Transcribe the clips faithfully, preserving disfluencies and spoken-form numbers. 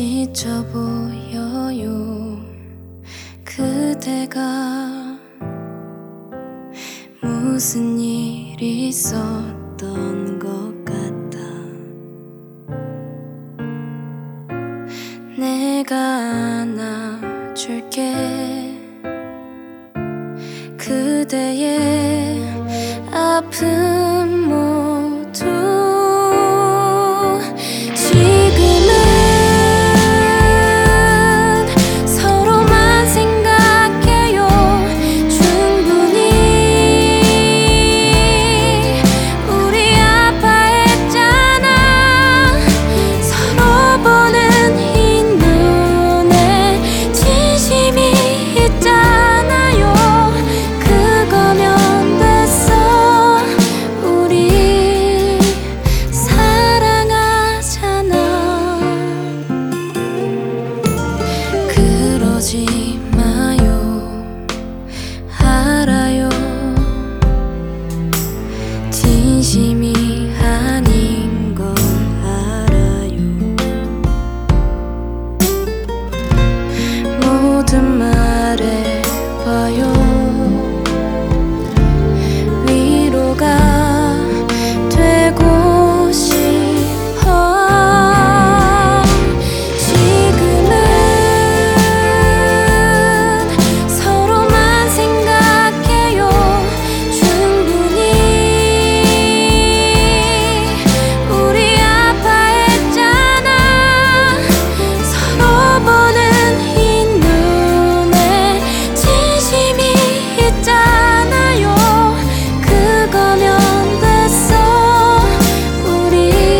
지쳐 보여요. 그대가 무슨 일이 있었던 것 같아. 내가 안아줄게. 그대의 아픔 모두 지금은 서로만 생각해요. 충분히 우리 아파했잖아. 서로 보는 이 눈에 진심이 있잖아요. 그거면 됐어. 우리 사랑하잖아. 그러지 마요. 알아요. 진심이 아닌 걸 알아요. 모든 말해봐요. 위로가 되고 싶어. 지금은 서로만 생각해요. 충분히 우리 아파했잖아. 서로 보는 이 눈에 진심이 있잖아요. 그거면 됐어. 우리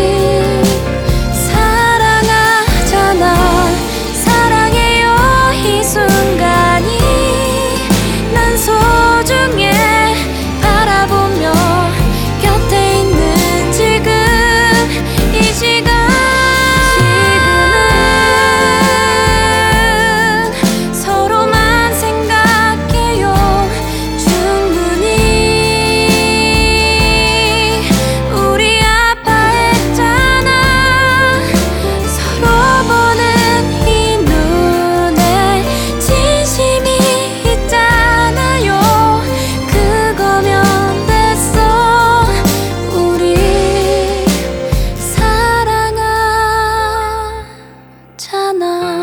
사랑하잖아. 사랑해요. 이 순간이 난 소중해. 바라보며 곁에 있는 지금 이 시간. 지금은 서로만 생각해요. 충분히 우리 아파했잖아. 서로 보는 이 눈에 진심이 있잖아요. 그거면 됐어. 우리 사랑하잖아.